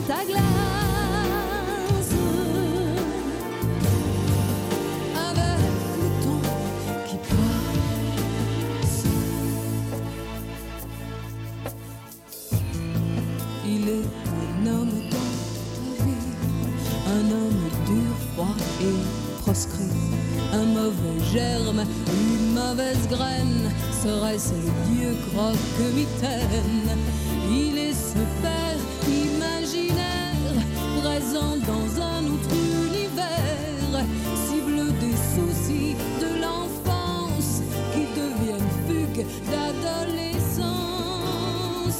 ta glace. Avec le temps qui passe, il est un homme dans ta vie, un homme dur, froid et proscrit, un mauvais germe, une mauvaise graine. Serait-ce le dieu croque-mitaine? Il est ce père imaginaire, présent dans un autre univers, cible des soucis de l'enfance qui deviennent fugue d'adolescence.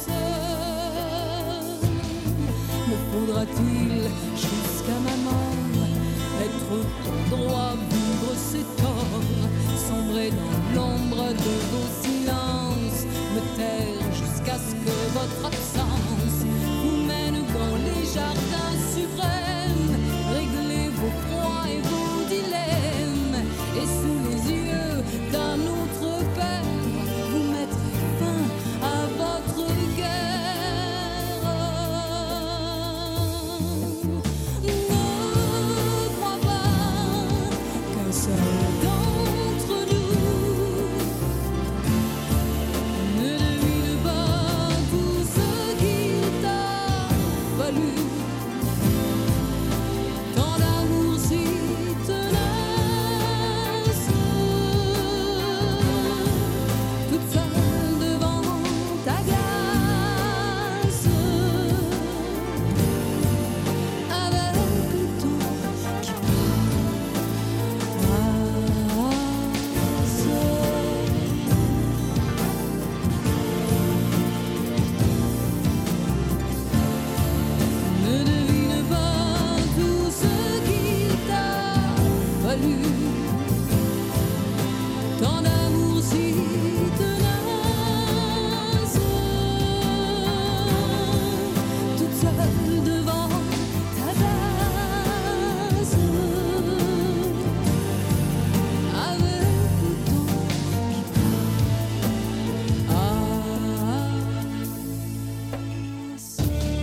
Me faudra-t-il jusqu'à ma mort être ton droit, vivre ses torts, sombrer dans l'ombre de vos silences, me taire jusqu'à ce que votre absence vous mène dans les jardins suprêmes, régler vos froids et vos dilemmes, et sous les yeux d'un autre père, vous mettrez fin à votre guerre. Ne crois pas qu'un seul d'entre nous ne devine pas tout ce qu'il t'a fallu. Tant d'amour si tenace, toute seule devant ta glace, avec le temps qui passe. Ne devine pas tout ce qu'il t'a fallu. Tant d'amour si tenace, toute seule devant ta glace, avec le temps qui passe.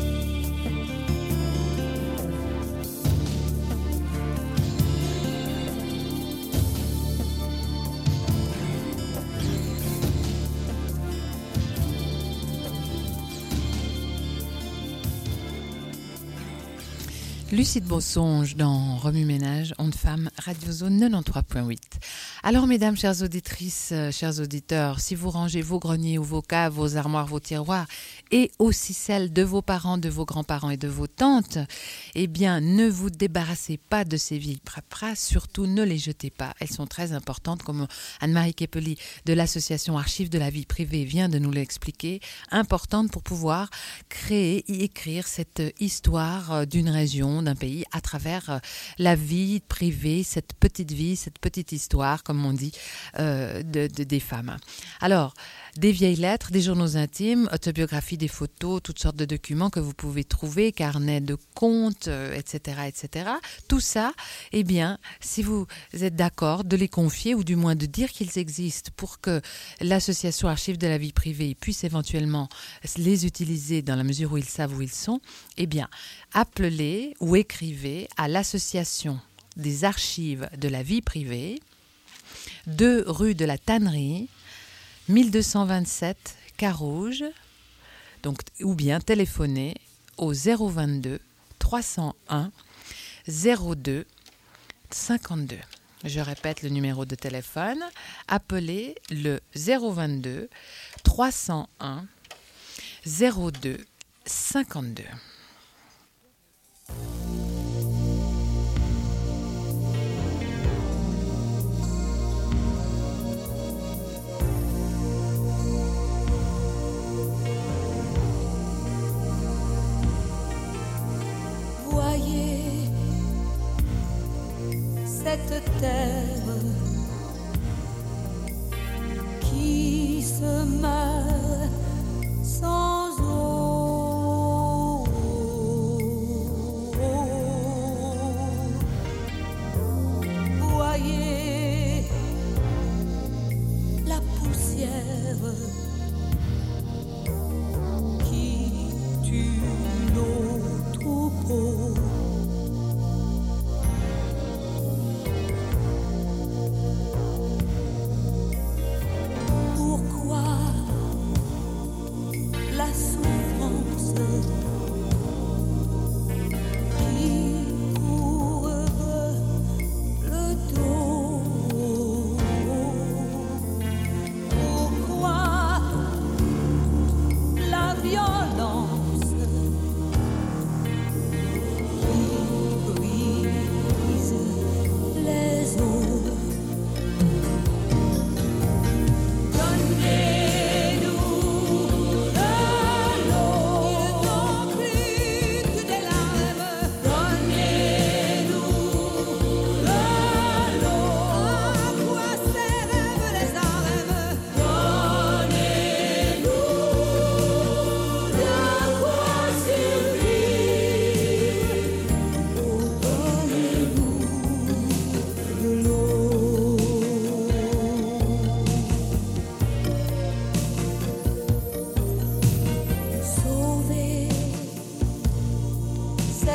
Lucide Bonsonge dans Remue Ménage, Onde Femme, Radio Zone 93.8. Alors mesdames, chères auditrices, chers auditeurs, si vous rangez vos greniers ou vos caves, vos armoires, vos tiroirs, et aussi celles de vos parents, de vos grands-parents et de vos tantes, eh bien ne vous débarrassez pas de ces vieilles papras, surtout ne les jetez pas. Elles sont très importantes, comme Anne-Marie Kepeli de l'association Archives de la vie privée vient de nous l'expliquer, importantes pour pouvoir créer et écrire cette histoire d'une région, d'un pays, à travers la vie privée, cette petite histoire, comme on dit, des femmes. Alors, des vieilles lettres, des journaux intimes, autobiographies, des photos, toutes sortes de documents que vous pouvez trouver, carnets de comptes, etc., etc. Tout ça, eh bien, si vous êtes d'accord de les confier ou du moins de dire qu'ils existent pour que l'association Archives de la vie privée puisse éventuellement les utiliser dans la mesure où ils savent où ils sont, eh bien, appelez ou écrivez à l'association des Archives de la vie privée, 2 rue de la Tannerie, 1227 Carouge, donc, ou bien téléphonez au 022 301 02 52. Je répète le numéro de téléphone. Appelez le 022 301 02 52. Voyez cette terre qui se meurt sans eau. Voyez la poussière qui tue nos trous.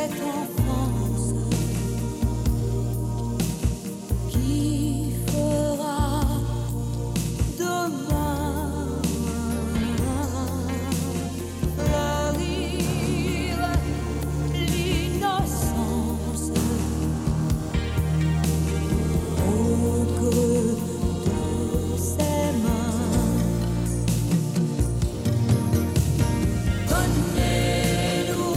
cette enfance qui fera demain fleurir l'innocence au creux de ses mains. Donnez-nous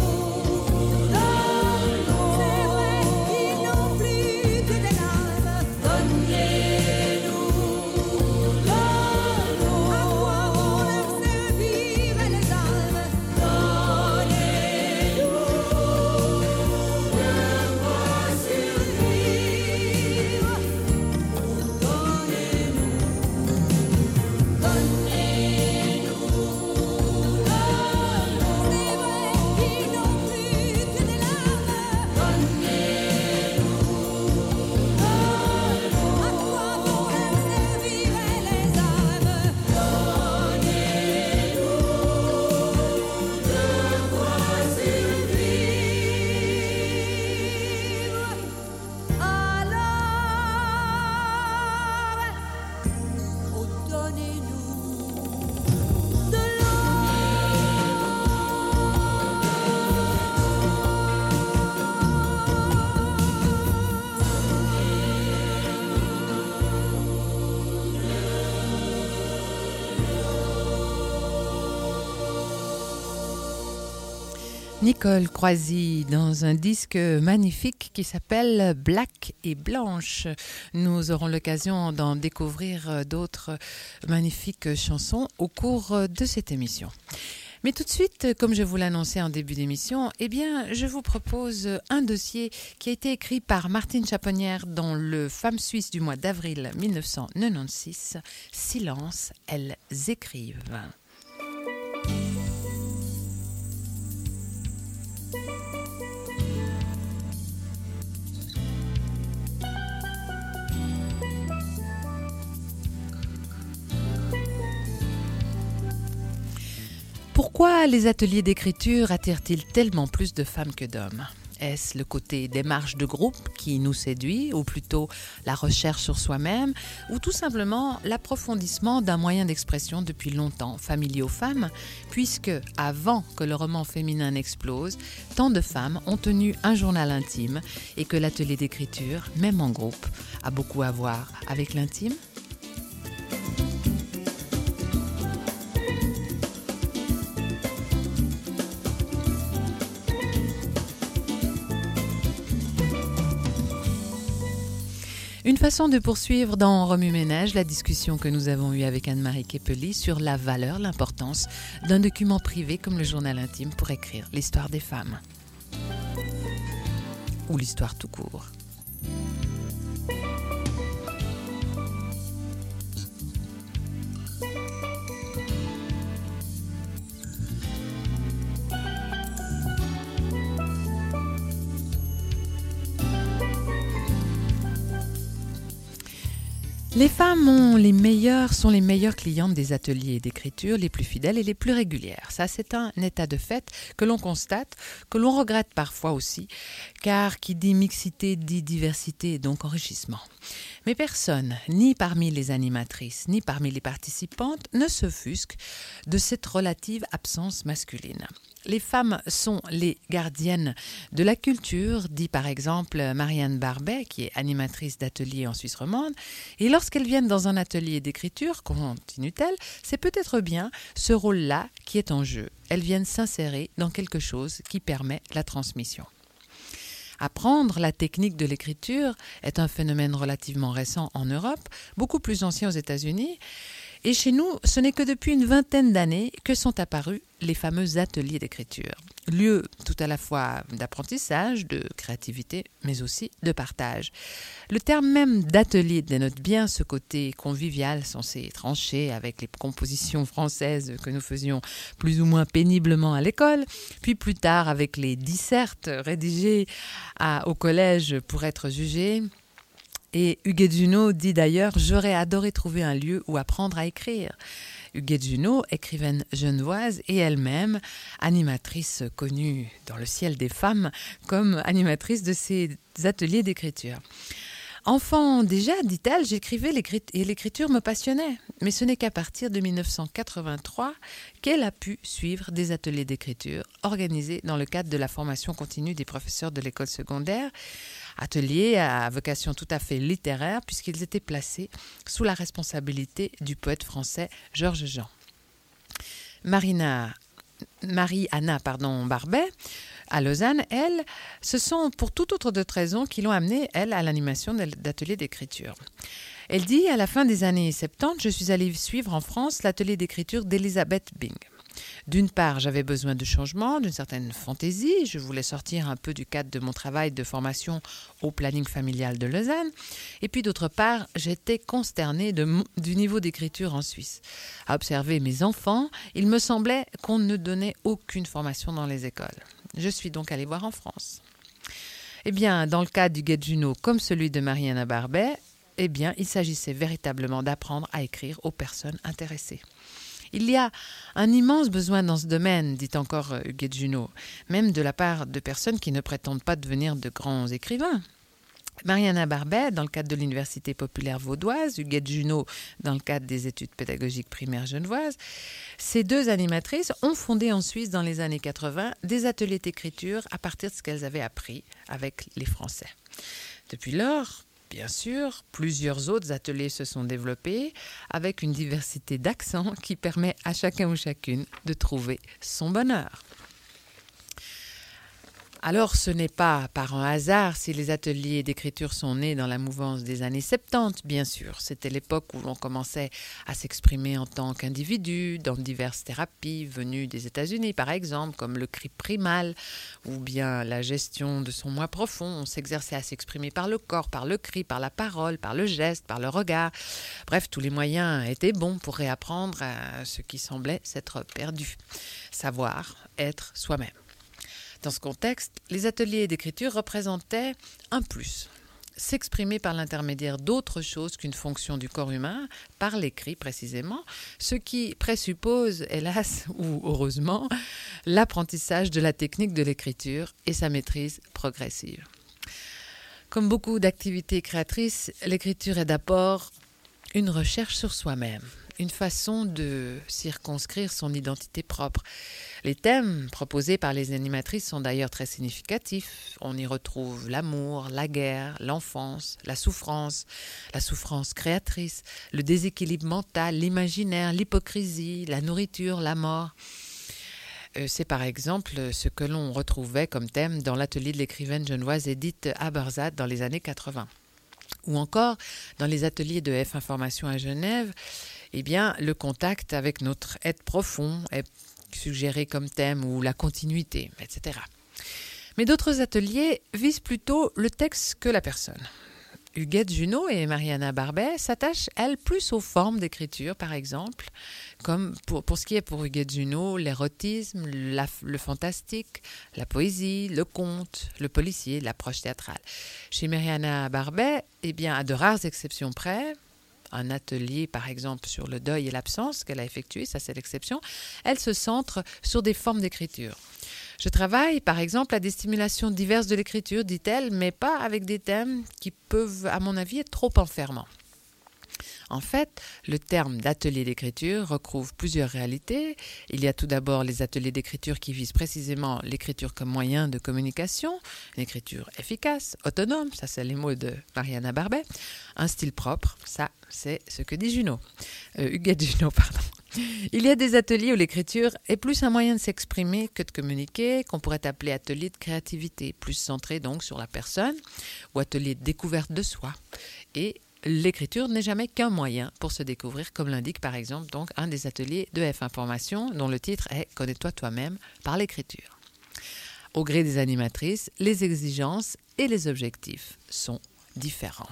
de l'eau, c'est vrai qu'ils n'ont plus que des larmes. Donnez-nous de l'eau, à quoi vont leur servir les armes? Donnez-nous de quoi survivre. Donnez-nous de l'eau, c'est vrai qu'ils n'ont plus que des larmes. Donnez-nous de l'eau, à quoi vont leur servir les armes? Donnez-nous de quoi survivre. Alors, oh, donnez-nous de Nicole Croisy dans un disque magnifique qui s'appelle Black et Blanche. Nous aurons l'occasion d'en découvrir d'autres magnifiques chansons au cours de cette émission. Mais tout de suite, comme je vous l'annonçais en début d'émission, eh bien, je vous propose un dossier qui a été écrit par Martine Chaponnière dans le Femme Suisse du mois d'avril 1996. Silence, elles écrivent. Pourquoi les ateliers d'écriture attirent-ils tellement plus de femmes que d'hommes ? Est-ce le côté démarche de groupe qui nous séduit, ou plutôt la recherche sur soi-même, ou tout simplement l'approfondissement d'un moyen d'expression depuis longtemps familier aux femmes, puisque, avant que le roman féminin n'explose, tant de femmes ont tenu un journal intime et que l'atelier d'écriture, même en groupe, a beaucoup à voir avec l'intime ? Une façon de poursuivre dans Remue-Ménage la discussion que nous avons eue avec Anne-Marie Kepeli sur la valeur, l'importance d'un document privé comme le journal intime pour écrire l'histoire des femmes. Ou l'histoire tout court. Les femmes sont les meilleures clientes des ateliers d'écriture, les plus fidèles et les plus régulières. Ça, c'est un état de fait que l'on constate, que l'on regrette parfois aussi, car qui dit mixité dit diversité et donc enrichissement. Mais personne, ni parmi les animatrices, ni parmi les participantes, ne s'offusque de cette relative absence masculine. Les femmes sont les gardiennes de la culture, dit par exemple Marianne Barbet, qui est animatrice d'atelier en Suisse romande. Et lorsqu'elles viennent dans un atelier d'écriture, continue-t-elle, c'est peut-être bien ce rôle-là qui est en jeu. Elles viennent s'insérer dans quelque chose qui permet la transmission. Apprendre la technique de l'écriture est un phénomène relativement récent en Europe, beaucoup plus ancien aux États-Unis. Et chez nous, ce n'est que depuis une vingtaine d'années que sont apparus les fameux ateliers d'écriture. Lieu tout à la fois d'apprentissage, de créativité, mais aussi de partage. Le terme même d'atelier dénote bien ce côté convivial censé trancher avec les compositions françaises que nous faisions plus ou moins péniblement à l'école, puis plus tard avec les dissertes rédigés au collège pour être jugés. Et Hugues Junot dit d'ailleurs « J'aurais adoré trouver un lieu où apprendre à écrire ». Huguette Junot, écrivaine genevoise et elle-même animatrice connue dans le ciel des femmes comme animatrice de ces ateliers d'écriture. Enfant déjà, dit-elle, j'écrivais et l'écriture me passionnait. Mais ce n'est qu'à partir de 1983 qu'elle a pu suivre des ateliers d'écriture organisés dans le cadre de la formation continue des professeurs de l'école secondaire. Ateliers à vocation tout à fait littéraire puisqu'ils étaient placés sous la responsabilité du poète français Georges Jean. Marie-Anna Barbet, à Lausanne, elle, ce sont pour toute autre d'autres raisons qui l'ont amenée, elle, à l'animation d'ateliers d'écriture. Elle dit, à la fin des années 70, je suis allée suivre en France l'atelier d'écriture d'Elisabeth Bing. D'une part, j'avais besoin de changement, d'une certaine fantaisie. Je voulais sortir un peu du cadre de mon travail de formation au planning familial de Lausanne. Et puis d'autre part, j'étais consternée du niveau d'écriture en Suisse. À observer mes enfants, il me semblait qu'on ne donnait aucune formation dans les écoles. Je suis donc allée voir en France. Eh bien, dans le cas d'Huguette Junot comme celui de Marie-Anna Barbet, eh bien, il s'agissait véritablement d'apprendre à écrire aux personnes intéressées. Il y a un immense besoin dans ce domaine, dit encore Huguette Junot, même de la part de personnes qui ne prétendent pas devenir de grands écrivains. Marie-Anna Barbet, dans le cadre de l'Université populaire vaudoise, Huguette Junot, dans le cadre des études pédagogiques primaires genevoises, ces deux animatrices ont fondé en Suisse dans les années 80 des ateliers d'écriture à partir de ce qu'elles avaient appris avec les Français. Depuis lors, bien sûr, plusieurs autres ateliers se sont développés avec une diversité d'accents qui permet à chacun ou chacune de trouver son bonheur. Alors, ce n'est pas par un hasard si les ateliers d'écriture sont nés dans la mouvance des années 70, bien sûr. C'était l'époque où l'on commençait à s'exprimer en tant qu'individu dans diverses thérapies venues des États-Unis, par exemple, comme le cri primal ou bien la gestion de son moi profond. On s'exerçait à s'exprimer par le corps, par le cri, par la parole, par le geste, par le regard. Bref, tous les moyens étaient bons pour réapprendre à ce qui semblait s'être perdu. Savoir être soi-même. Dans ce contexte, les ateliers d'écriture représentaient un plus. S'exprimer par l'intermédiaire d'autre chose qu'une fonction du corps humain, par l'écrit précisément, ce qui présuppose, hélas ou heureusement, l'apprentissage de la technique de l'écriture et sa maîtrise progressive. Comme beaucoup d'activités créatrices, l'écriture est d'abord une recherche sur soi-même, une façon de circonscrire son identité propre. Les thèmes proposés par les animatrices sont d'ailleurs très significatifs. On y retrouve l'amour, la guerre, l'enfance, la souffrance créatrice, le déséquilibre mental, l'imaginaire, l'hypocrisie, la nourriture, la mort. C'est par exemple ce que l'on retrouvait comme thème dans l'atelier de l'écrivaine genevoise Edith Haberzat dans les années 80. Ou encore dans les ateliers de F Information à Genève, eh bien, le contact avec notre être profond est suggéré comme thème, ou la continuité, etc. Mais d'autres ateliers visent plutôt le texte que la personne. Huguette Junot et Marie-Anna Barbet s'attachent, elles, plus aux formes d'écriture, par exemple, comme pour ce qui est pour Huguette Junot, l'érotisme, le fantastique, la poésie, le conte, le policier, l'approche théâtrale. Chez Marie-Anna Barbet, eh bien, à de rares exceptions près, un atelier, par exemple, sur le deuil et l'absence qu'elle a effectué, ça c'est l'exception, elle se centre sur des formes d'écriture. Je travaille, par exemple, à des stimulations diverses de l'écriture, dit-elle, mais pas avec des thèmes qui peuvent, à mon avis, être trop enfermants. En fait, le terme d'atelier d'écriture recouvre plusieurs réalités. Il y a tout d'abord les ateliers d'écriture qui visent précisément l'écriture comme moyen de communication, une écriture efficace, autonome, ça c'est les mots de Marie-Anna Barbet, un style propre, ça c'est ce que dit Huguette Junot, pardon. Il y a des ateliers où l'écriture est plus un moyen de s'exprimer que de communiquer, qu'on pourrait appeler atelier de créativité, plus centré donc sur la personne, ou atelier de découverte de soi. Et l'écriture n'est jamais qu'un moyen pour se découvrir, comme l'indique par exemple donc un des ateliers de F Information, dont le titre est « Connais-toi toi-même par l'écriture ». Au gré des animatrices, les exigences et les objectifs sont différents.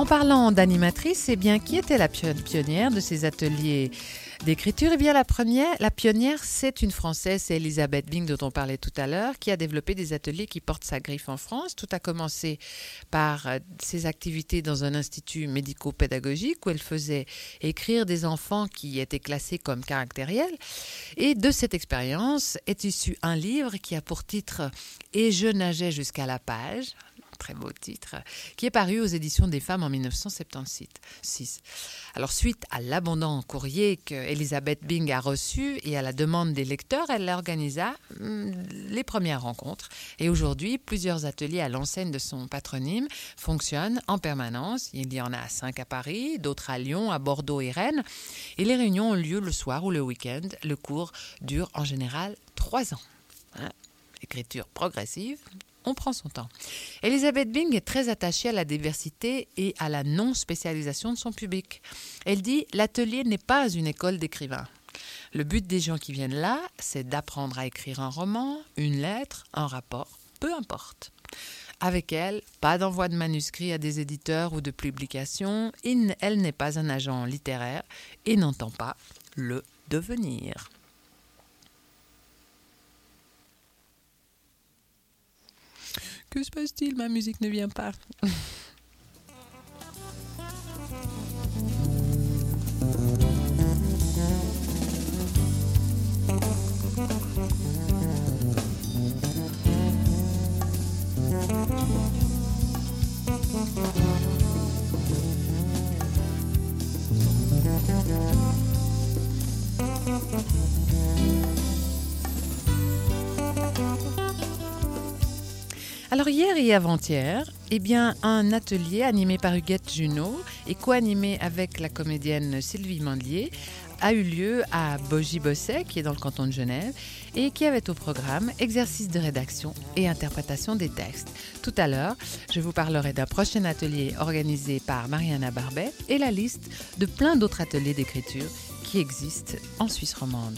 En parlant d'animatrice, eh bien, qui était la pionnière de ces ateliers d'écriture? Eh bien, la pionnière, c'est une Française, c'est Elisabeth Bing, dont on parlait tout à l'heure, qui a développé des ateliers qui portent sa griffe en France. Tout a commencé par ses activités dans un institut médico-pédagogique où elle faisait écrire des enfants qui étaient classés comme caractériels. Et de cette expérience est issu un livre qui a pour titre « Et je nageais jusqu'à la page ». Très beau titre, qui est paru aux éditions des Femmes en 1976. Alors, suite à l'abondant courrier que Elisabeth Bing a reçu et à la demande des lecteurs, elle organisa les premières rencontres. Et aujourd'hui, plusieurs ateliers à l'enseigne de son patronyme fonctionnent en permanence. Il y en a 5 à Paris, d'autres à Lyon, à Bordeaux et Rennes. Et les réunions ont lieu le soir ou le week-end. Le cours dure en général 3 ans. Écriture progressive. On prend son temps. Elisabeth Bing est très attachée à la diversité et à la non-spécialisation de son public. Elle dit « L'atelier n'est pas une école d'écrivains. Le but des gens qui viennent là, c'est d'apprendre à écrire un roman, une lettre, un rapport, peu importe. » Avec elle, pas d'envoi de manuscrits à des éditeurs ou de publications. Elle n'est pas un agent littéraire et n'entend pas le devenir. Que se passe-t-il? Ma musique ne vient pas. Alors hier et avant-hier, eh bien, un atelier animé par Huguette Junot et co-animé avec la comédienne Sylvie Mandelier a eu lieu à Bogy-Bosset, qui est dans le canton de Genève, et qui avait au programme exercice de rédaction et interprétation des textes. Tout à l'heure, je vous parlerai d'un prochain atelier organisé par Mariana Barbet et la liste de plein d'autres ateliers d'écriture qui existent en Suisse romande.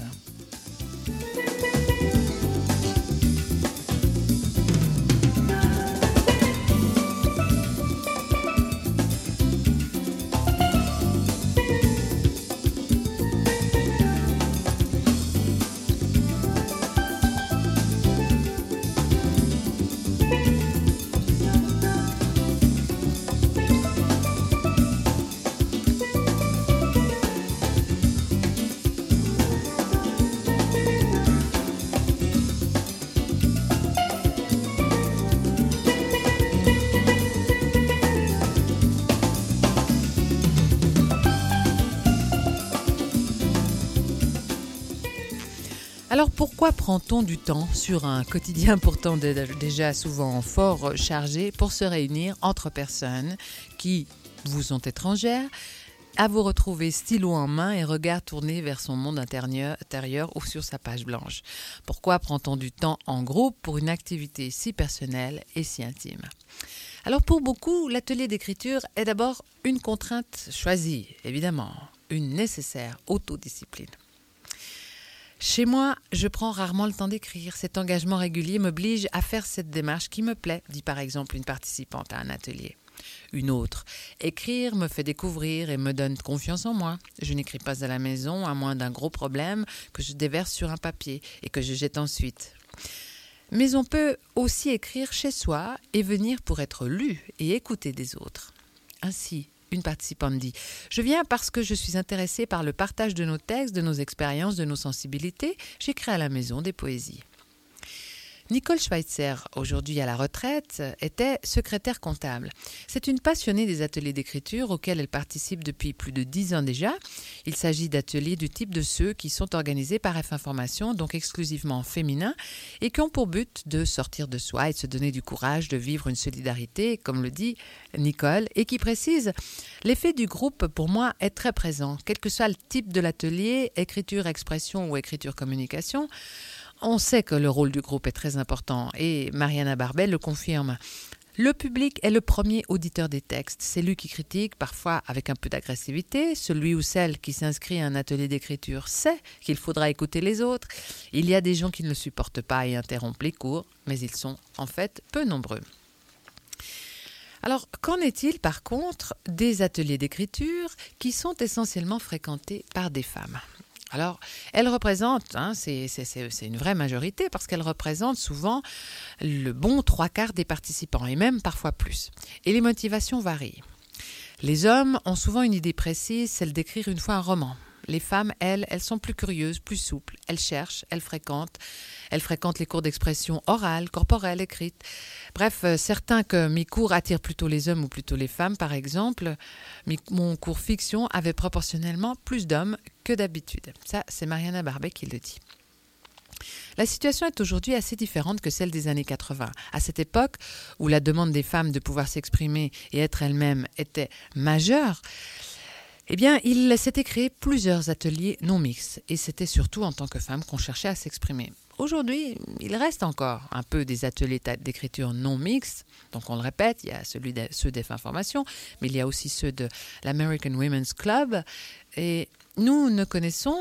Alors pourquoi prend-on du temps sur un quotidien pourtant déjà souvent fort chargé pour se réunir entre personnes qui vous sont étrangères, à vous retrouver stylo en main et regard tourné vers son monde intérieur ou sur sa page blanche? Pourquoi prend-on du temps en groupe pour une activité si personnelle et si intime? Alors pour beaucoup, l'atelier d'écriture est d'abord une contrainte choisie, évidemment, une nécessaire autodiscipline. Chez moi, je prends rarement le temps d'écrire. Cet engagement régulier m'oblige à faire cette démarche qui me plaît, dit par exemple une participante à un atelier. Une autre. Écrire me fait découvrir et me donne confiance en moi. Je n'écris pas à la maison, à moins d'un gros problème que je déverse sur un papier et que je jette ensuite. Mais on peut aussi écrire chez soi et venir pour être lu et écouter des autres. Ainsi, une participante dit « Je viens parce que je suis intéressée par le partage de nos textes, de nos expériences, de nos sensibilités. J'écris à la maison des poésies. » Nicole Schweitzer, aujourd'hui à la retraite, était secrétaire comptable. C'est une passionnée des ateliers d'écriture auxquels elle participe depuis plus de 10 ans déjà. Il s'agit d'ateliers du type de ceux qui sont organisés par F Information, donc exclusivement féminins, et qui ont pour but de sortir de soi et de se donner du courage de vivre une solidarité, comme le dit Nicole, et qui précise « L'effet du groupe, pour moi, est très présent. Quel que soit le type de l'atelier, écriture-expression ou écriture-communication, on sait que le rôle du groupe est très important et Mariana Barbet le confirme. Le public est le premier auditeur des textes. C'est lui qui critique, parfois avec un peu d'agressivité. Celui ou celle qui s'inscrit à un atelier d'écriture sait qu'il faudra écouter les autres. Il y a des gens qui ne le supportent pas et interrompent les cours, mais ils sont en fait peu nombreux. Alors, qu'en est-il par contre des ateliers d'écriture qui sont essentiellement fréquentés par des femmes ? Alors, elles représentent, c'est une vraie majorité parce qu'elles représentent souvent le bon 3/4 des participants et même parfois plus. Et les motivations varient. Les hommes ont souvent une idée précise, celle d'écrire une fois un roman. Les femmes, elles sont plus curieuses, plus souples. Elles cherchent, elles fréquentent les cours d'expression orale, corporelle, écrite. Bref, certains que mes cours attirent plutôt les hommes ou plutôt les femmes, par exemple, mon cours fiction avait proportionnellement plus d'hommes que d'habitude. Ça, c'est Mariana Barbey qui le dit. La situation est aujourd'hui assez différente que celle des années 80. À cette époque, où la demande des femmes de pouvoir s'exprimer et être elles-mêmes était majeure, eh bien, il s'était créé plusieurs ateliers non mixtes et c'était surtout en tant que femme qu'on cherchait à s'exprimer. Aujourd'hui, il reste encore un peu des ateliers d'écriture non mixtes. Donc, on le répète, il y a ceux d'EF Information, mais il y a aussi ceux de l'American Women's Club. Et nous ne connaissons,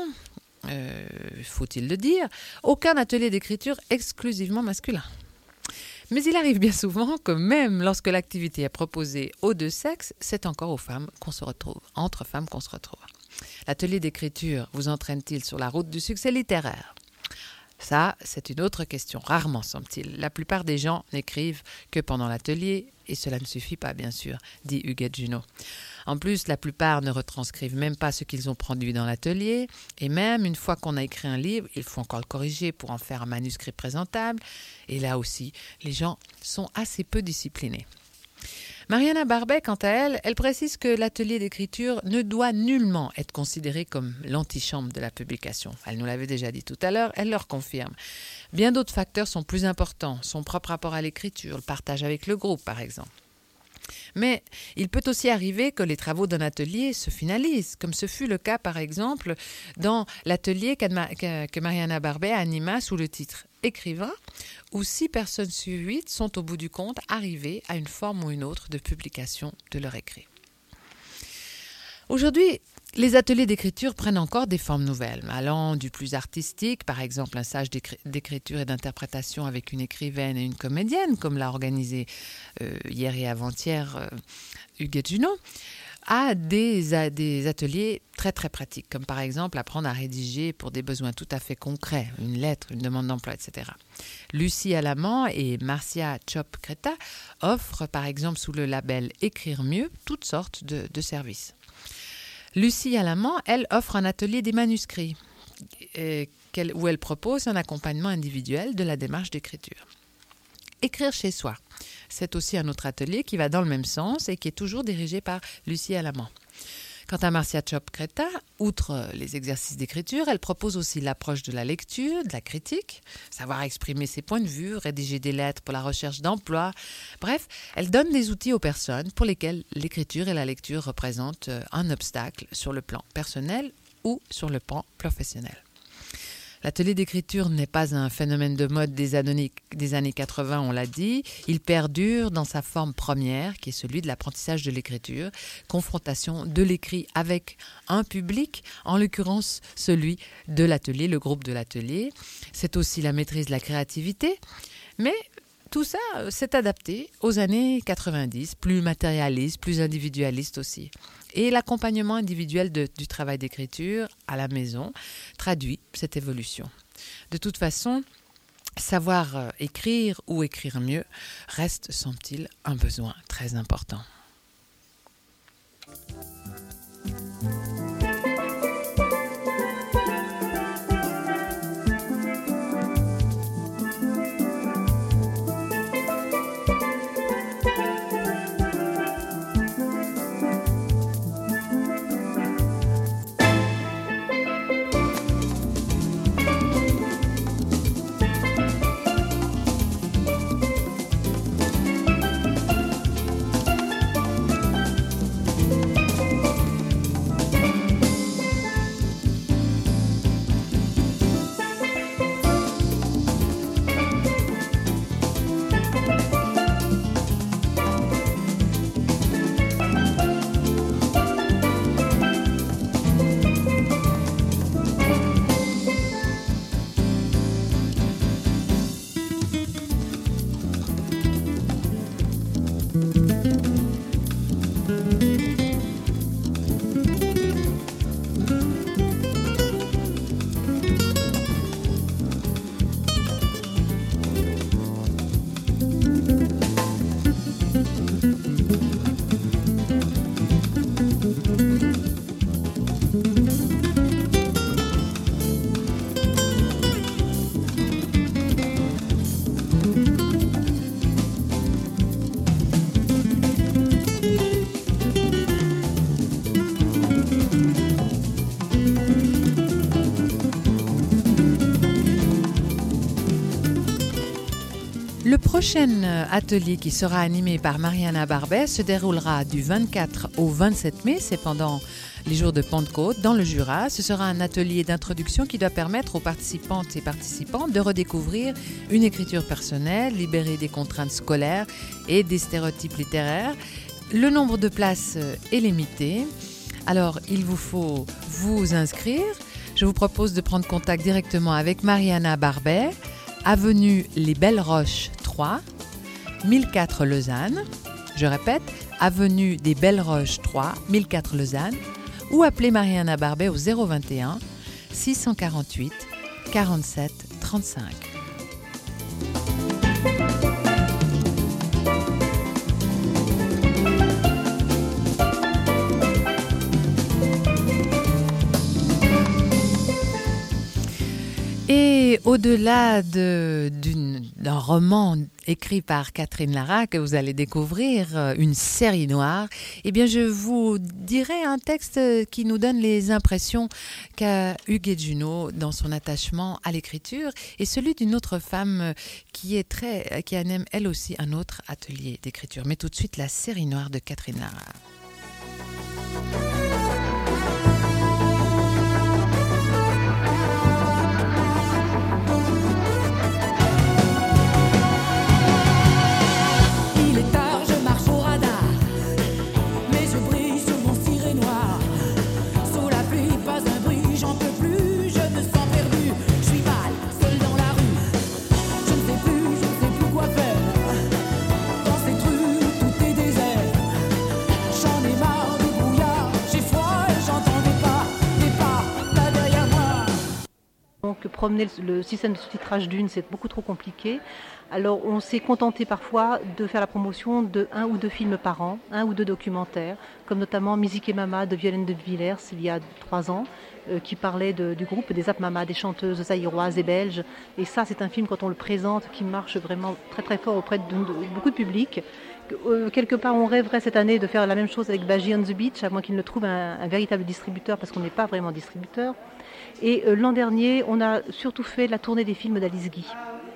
faut-il le dire, aucun atelier d'écriture exclusivement masculin. Mais il arrive bien souvent que même lorsque l'activité est proposée aux deux sexes, c'est encore aux femmes qu'on se retrouve, entre femmes qu'on se retrouve. L'atelier d'écriture vous entraîne-t-il sur la route du succès littéraire ? Ça, c'est une autre question, rarement semble-t-il. La plupart des gens n'écrivent que pendant l'atelier, et cela ne suffit pas, bien sûr, dit Huguette Junot. En plus, la plupart ne retranscrivent même pas ce qu'ils ont produit dans l'atelier, et même une fois qu'on a écrit un livre, il faut encore le corriger pour en faire un manuscrit présentable, et là aussi, les gens sont assez peu disciplinés. Mariana Barbey, quant à elle, elle précise que l'atelier d'écriture ne doit nullement être considéré comme l'antichambre de la publication. Elle nous l'avait déjà dit tout à l'heure, elle leur confirme. Bien d'autres facteurs sont plus importants, son propre rapport à l'écriture, le partage avec le groupe par exemple. Mais il peut aussi arriver que les travaux d'un atelier se finalisent, comme ce fut le cas par exemple dans l'atelier que Mariana Barbey anima sous le titre « Écrivain », où 6 personnes sur 8 sont au bout du compte arrivées à une forme ou une autre de publication de leur écrit. Aujourd'hui, les ateliers d'écriture prennent encore des formes nouvelles, allant du plus artistique, par exemple un stage d'écriture et d'interprétation avec une écrivaine et une comédienne, comme l'a organisé hier et avant-hier Huguette Junot, à des ateliers très très pratiques, comme par exemple apprendre à rédiger pour des besoins tout à fait concrets, une lettre, une demande d'emploi, etc. Lucie Alamand et Marcia Chop-Creta offrent par exemple sous le label Écrire mieux toutes sortes de services. Lucie Alamand, elle, offre un atelier des manuscrits où elle propose un accompagnement individuel de la démarche d'écriture. Écrire chez soi, c'est aussi un autre atelier qui va dans le même sens et qui est toujours dirigé par Lucie Alamand. Quant à Marcia Chop-Creta, outre les exercices d'écriture, elle propose aussi l'approche de la lecture, de la critique, savoir exprimer ses points de vue, rédiger des lettres pour la recherche d'emploi. Bref, elle donne des outils aux personnes pour lesquelles l'écriture et la lecture représentent un obstacle sur le plan personnel ou sur le plan professionnel. L'atelier d'écriture n'est pas un phénomène de mode des années 80, on l'a dit. Il perdure dans sa forme première, qui est celui de l'apprentissage de l'écriture, confrontation de l'écrit avec un public, en l'occurrence celui de l'atelier, le groupe de l'atelier. C'est aussi la maîtrise de la créativité, mais tout ça s'est adapté aux années 90, plus matérialiste, plus individualiste aussi. Et l'accompagnement individuel du travail d'écriture à la maison traduit cette évolution. De toute façon, savoir écrire ou écrire mieux reste, semble-t-il, un besoin très important. prochain atelier qui sera animé par Mariana Barbet se déroulera du 24 au 27 mai, c'est pendant les jours de Pentecôte, dans le Jura. Ce sera un atelier d'introduction qui doit permettre aux participantes et participants de redécouvrir une écriture personnelle, libérée des contraintes scolaires et des stéréotypes littéraires. Le nombre de places est limité, alors il vous faut vous inscrire. Je vous propose de prendre contact directement avec Mariana Barbet, avenue Les Belles Roches 3, 1004 Lausanne. Je répète, avenue des Belles Roches 3, 1004 Lausanne, ou appelez Mariana Barbet au 021 648 47 35. Et au-delà d'un roman écrit par Catherine Lara que vous allez découvrir, une série noire, eh bien je vous dirai un texte qui nous donne les impressions qu'a Huguette Junot dans son attachement à l'écriture et celui d'une autre femme qui anime elle aussi un autre atelier d'écriture. Mais tout de suite la série noire de Catherine Lara. Donc promener le système de sous-titrage d'une, c'est beaucoup trop compliqué. Alors on s'est contenté parfois de faire la promotion de 1 ou 2 films par an, 1 ou 2 documentaires, comme notamment Musique et Mama de Violaine de Villers il y a 3 ans, qui parlait du groupe des Zap Mama, des chanteuses zaïroises et belges. Et ça, c'est un film, quand on le présente, qui marche vraiment très très fort auprès de beaucoup de public. Quelque part, on rêverait cette année de faire la même chose avec Baji on the Beach, à moins qu'il ne trouve un véritable distributeur, parce qu'on n'est pas vraiment distributeur. Et l'an dernier, on a surtout fait la tournée des films d'Alice Guy.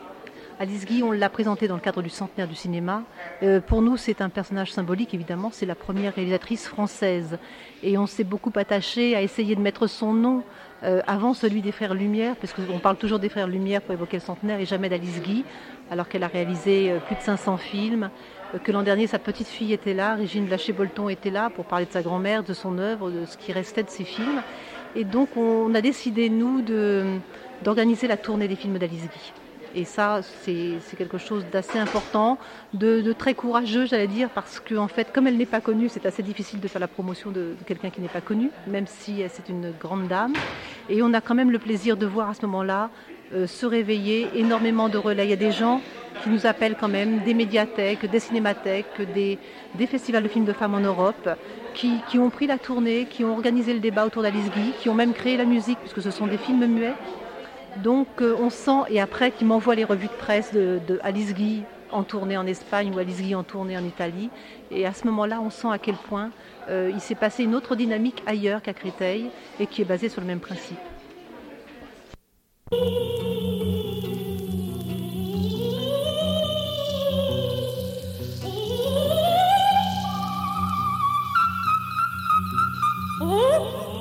Alice Guy, on l'a présentée dans le cadre du centenaire du cinéma. Pour nous, c'est un personnage symbolique, évidemment. C'est la première réalisatrice française. Et on s'est beaucoup attaché à essayer de mettre son nom avant celui des Frères Lumière, parce qu'on parle toujours des Frères Lumière pour évoquer le centenaire et jamais d'Alice Guy, alors qu'elle a réalisé plus de 500 films. Que l'an dernier, sa petite fille était là, Régine Blaché-Bolton était là pour parler de sa grand-mère, de son œuvre, de ce qui restait de ses films. Et donc, on a décidé, nous, d'organiser la tournée des films d'Alice Guy. Et ça, c'est quelque chose d'assez important, de très courageux, j'allais dire, parce qu'en fait, comme elle n'est pas connue, c'est assez difficile de faire la promotion de quelqu'un qui n'est pas connu, même si c'est une grande dame. Et on a quand même le plaisir de voir à ce moment-là se réveiller énormément de relais. Il y a des gens qui nous appellent quand même, des médiathèques, des cinémathèques, des festivals de films de femmes en Europe, qui ont pris la tournée, qui ont organisé le débat autour d'Alice Guy, qui ont même créé la musique, puisque ce sont des films muets. Donc on sent, et après qui m'envoient les revues de presse de Alice Guy en tournée en Espagne ou Alice Guy en tournée en Italie. Et à ce moment-là, on sent à quel point il s'est passé une autre dynamique ailleurs qu'à Créteil et qui est basée sur le même principe. Oh